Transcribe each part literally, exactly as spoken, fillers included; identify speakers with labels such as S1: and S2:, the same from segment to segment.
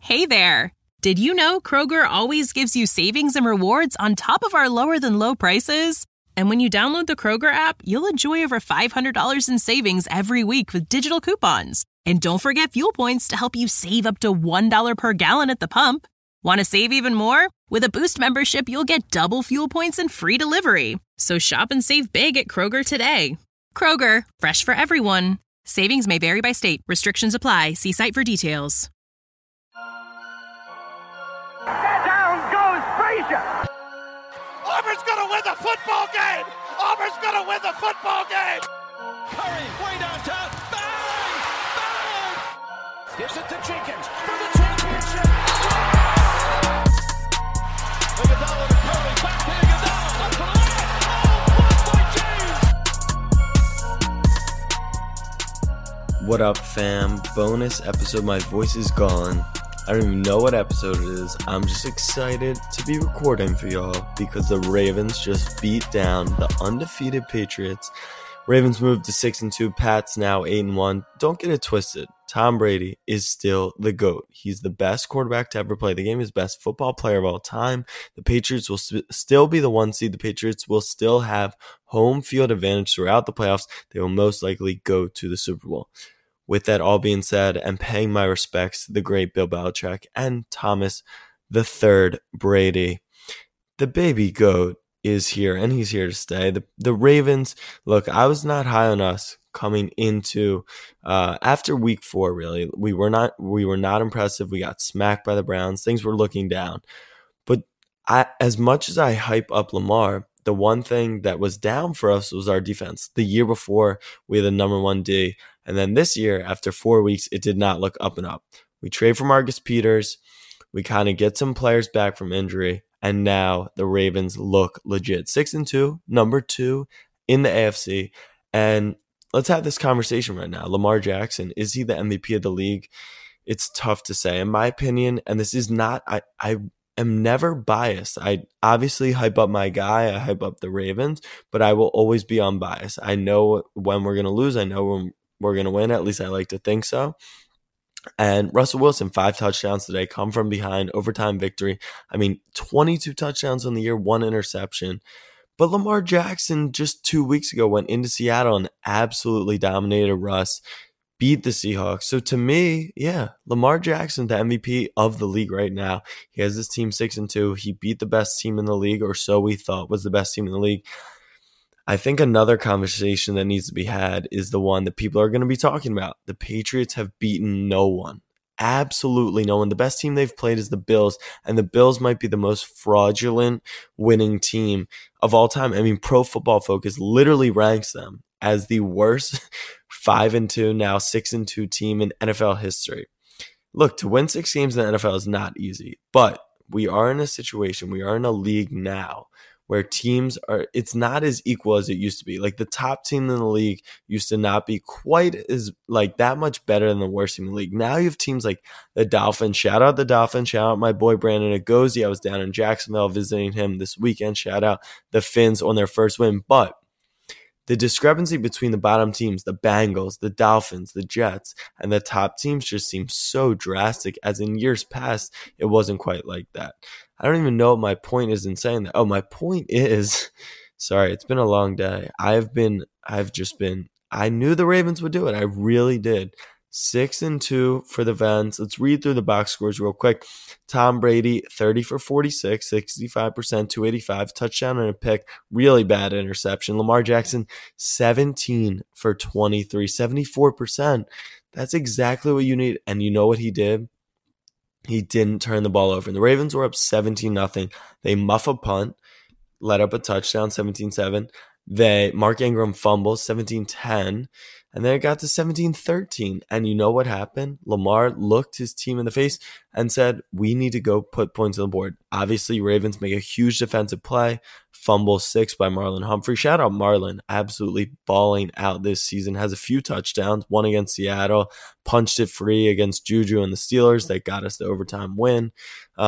S1: Hey there! Did you know Kroger always gives you savings and rewards on top of our lower-than-low prices? And when you download the Kroger app, you'll enjoy over five hundred dollars in savings every week with digital coupons. And don't forget fuel points to help you save up to one dollar per gallon at the pump. Want to save even more? With a Boost membership, you'll get double fuel points and free delivery. So shop and save big at Kroger today. Kroger, fresh for everyone. Savings may vary by state. Restrictions apply. See site for details.
S2: Down goes Frazier!
S3: Auburn's gonna win the football game! Auburn's gonna win the football game!
S4: Curry, way downtown, bang! Bang! Gives it to Jenkins for the championship! Iguodala to Curry, back to Iguodala, up to the line! Oh, blocked by James!
S5: What up, fam? Bonus episode. My voice is gone. I don't even know what episode it is. I'm just excited to be recording for y'all because the Ravens just beat down the undefeated Patriots. Ravens moved to six and two. Pats now eight and one. Don't get it twisted. Tom Brady is still the GOAT. He's the best quarterback to ever play the game. He's the best football player of all time. The Patriots will st- still be the one seed. The Patriots will still have home field advantage throughout the playoffs. They will most likely go to the Super Bowl. With that all being said, and paying my respects to the great Bill Belichick and Thomas the Third Brady, the baby GOAT is here, and he's here to stay. The the Ravens, look, I was not high on us coming into uh, after week four. Really, we were not we were not impressive. We got smacked by the Browns. Things were looking down. But I, as much as I hype up Lamar, the one thing that was down for us was our defense. The year before, we had the number one D. And then this year, after four weeks, it did not look up and up. We trade for Marcus Peters. We kind of get some players back from injury. And now the Ravens look legit. Six and two, number two in the A F C. And let's have this conversation right now. Lamar Jackson, is he the M V P of the league? It's tough to say. In my opinion, and this is not, I, I am never biased. I obviously hype up my guy. I hype up the Ravens, but I will always be unbiased. I know when we're going to lose. I know when we're going to win. At least I like to think so. And Russell Wilson, five touchdowns today, come from behind, overtime victory. I mean, twenty-two touchdowns on the year, one interception. But Lamar Jackson just two weeks ago went into Seattle and absolutely dominated Russ, beat the Seahawks. So to me, yeah, Lamar Jackson, the M V P of the league right now. He has his team six and two. He beat the best team in the league, or so we thought was the best team in the league. I think another conversation that needs to be had is the one that people are going to be talking about. The Patriots have beaten no one. Absolutely no one. The best team they've played is the Bills, and the Bills might be the most fraudulent winning team of all time. I mean, Pro Football Focus literally ranks them as the worst five and two, now six and two team in N F L history. Look, to win six games in the N F L is not easy, but we are in a situation, we are in a league now where teams are, it's not as equal as it used to be. Like the top team in the league used to not be quite as like that much better than the worst team in the league. Now you have teams like the Dolphins. Shout out the Dolphins. Shout out my boy Brandon Agozi. I was down in Jacksonville visiting him this weekend. Shout out the Finns on their first win. But the discrepancy between the bottom teams, the Bengals, the Dolphins, the Jets, and the top teams just seems so drastic, as in years past, it wasn't quite like that. I don't even know what my point is in saying that. Oh, my point is, sorry, it's been a long day. I've been, I've just been, I knew the Ravens would do it. I really did. Six and two for the Vens. Let's read through the box scores real quick. Tom Brady, thirty for forty-six, sixty-five percent, two eighty-five, touchdown and a pick. Really bad interception. Lamar Jackson, seventeen for twenty-three, seventy-four percent. That's exactly what you need. And you know what he did? He didn't turn the ball over. And the Ravens were up seventeen nothing. They muff a punt, let up a touchdown, seventeen seven. They Mark Ingram fumbles, seventeen ten. And then it got to seventeen thirteen. And you know what happened? Lamar looked his team in the face and said, we need to go put points on the board. Obviously, Ravens make a huge defensive play. Fumble six by Marlon Humphrey. Shout out Marlon. Absolutely balling out this season. Has a few touchdowns. One against Seattle. Punched it free against Juju and the Steelers. That got us the overtime win. Um,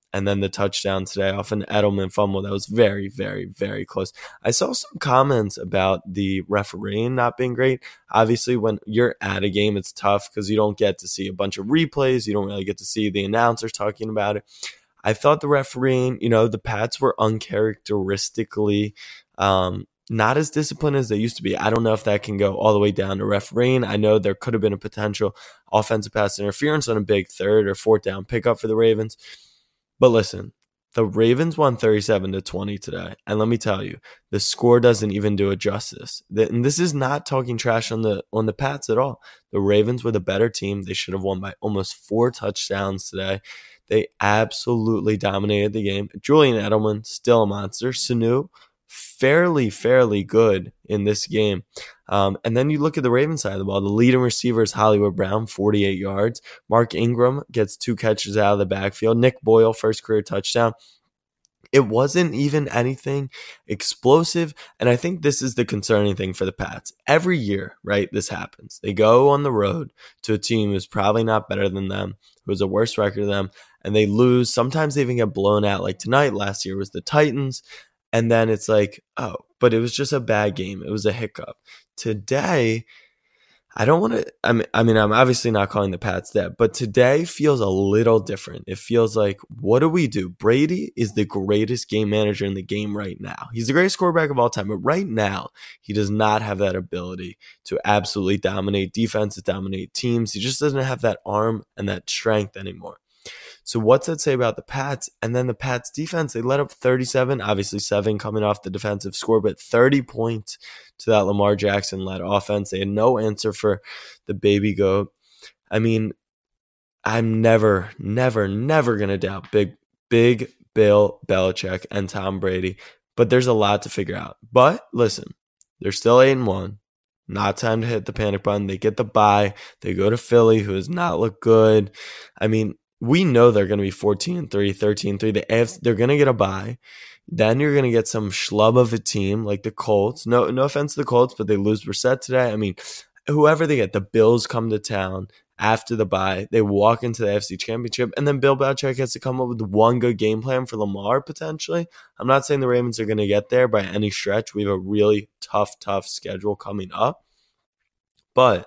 S5: and then the touchdown today off an Edelman fumble that was very, very, very close. I saw some comments about the refereeing not being great. Obviously, when you're at a game, it's tough because you don't get to see a bunch of replays. You don't really get to see the announcers talking about it. I thought the refereeing, you know, the Pats were uncharacteristically um, not as disciplined as they used to be. I don't know if that can go all the way down to refereeing. I know there could have been a potential offensive pass interference on a big third or fourth down pickup for the Ravens. But listen, the Ravens won thirty-seven to twenty today. And let me tell you, the score doesn't even do it justice. And this is not talking trash on the on the Pats at all. The Ravens were the better team. They should have won by almost four touchdowns today. They absolutely dominated the game. Julian Edelman, still a monster. Sanu, fairly, fairly good in this game. Um, and then you look at the Ravens side of the ball. The leading receiver is Hollywood Brown, forty-eight yards. Mark Ingram gets two catches out of the backfield. Nick Boyle, first career touchdown. It wasn't even anything explosive, and I think this is the concerning thing for the Pats. Every year, right, this happens. They go on the road to a team who's probably not better than them, who has a worse record than them, and they lose. Sometimes they even get blown out. Like tonight, last year was the Titans. And then it's like, oh, but it was just a bad game. It was a hiccup. Today, I don't want to, I mean, I mean, I'm obviously not calling the Pats that, but today feels a little different. It feels like, what do we do? Brady is the greatest game manager in the game right now. He's the greatest quarterback of all time, but right now, he does not have that ability to absolutely dominate defenses, dominate teams. He just doesn't have that arm and that strength anymore. So what's that say about the Pats? And then the Pats defense, they let up thirty-seven, obviously seven coming off the defensive score, but thirty points to that Lamar Jackson-led offense. They had no answer for the baby goat. I mean, I'm never, never, never going to doubt big, big Bill Belichick and Tom Brady, but there's a lot to figure out. But listen, they're still eight and one. Not time to hit the panic button. They get the bye. They go to Philly, who has not looked good. I mean, we know they're going to be fourteen and three, thirteen and three. The A F C, they're going to get a bye. Then you're going to get some schlub of a team like the Colts. No no offense to the Colts, but they lose Brissett today. I mean, whoever they get, the Bills come to town after the bye. They walk into the A F C Championship, and then Bill Belichick has to come up with one good game plan for Lamar, potentially. I'm not saying the Ravens are going to get there by any stretch. We have a really tough, tough schedule coming up. But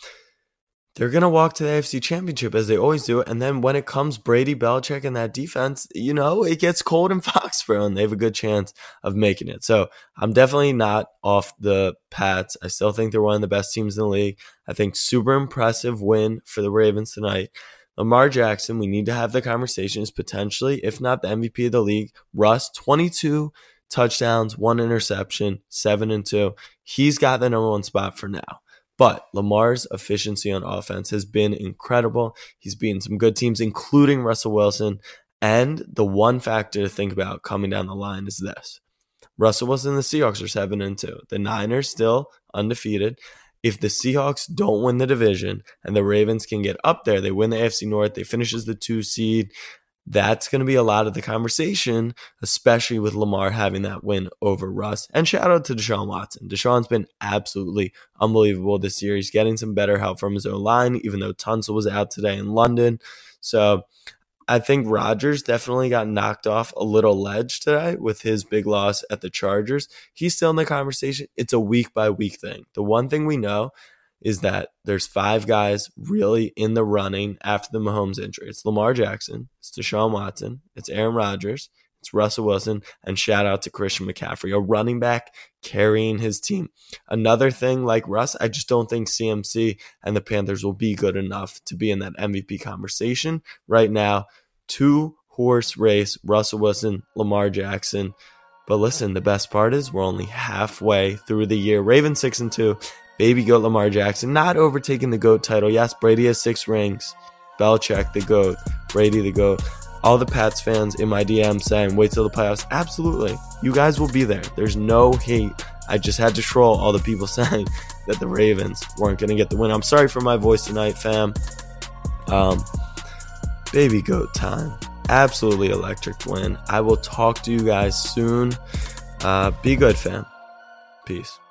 S5: they're going to walk to the A F C Championship as they always do. And then when it comes Brady, Belichick, and that defense, you know, it gets cold in Foxborough and they have a good chance of making it. So I'm definitely not off the Pats. I still think they're one of the best teams in the league. I think super impressive win for the Ravens tonight. Lamar Jackson, we need to have the conversations potentially, if not the M V P of the league. Russ, twenty-two touchdowns, one interception, seven and two. He's got the number one spot for now. But Lamar's efficiency on offense has been incredible. He's beaten some good teams, including Russell Wilson. And the one factor to think about coming down the line is this. Russell Wilson and the Seahawks are seven and two. The Niners still undefeated. If the Seahawks don't win the division and the Ravens can get up there, they win the A F C North, they finish as the two seed, that's going to be a lot of the conversation, especially with Lamar having that win over Russ. And shout out to Deshaun Watson. Deshaun's been absolutely unbelievable this year. He's getting some better help from his O-line, even though Tunsil was out today in London. So I think Rodgers definitely got knocked off a little ledge today with his big loss at the Chargers. He's still in the conversation. It's a week-by-week thing. The one thing we know is that there's five guys really in the running after the Mahomes injury. It's Lamar Jackson, it's Deshaun Watson, it's Aaron Rodgers, it's Russell Wilson, and shout out to Christian McCaffrey, a running back carrying his team. Another thing like Russ, I just don't think C M C and the Panthers will be good enough to be in that M V P conversation. Right now, two-horse race, Russell Wilson, Lamar Jackson. But listen, the best part is we're only halfway through the year. Ravens six and two. Baby GOAT Lamar Jackson, not overtaking the GOAT title. Yes, Brady has six rings. Belichick, the GOAT. Brady, the GOAT. All the Pats fans in my D M saying, wait till the playoffs. Absolutely. You guys will be there. There's no hate. I just had to troll all the people saying that the Ravens weren't going to get the win. I'm sorry for my voice tonight, fam. Um, baby GOAT time. Absolutely electric win. I will talk to you guys soon. Uh, be good, fam. Peace.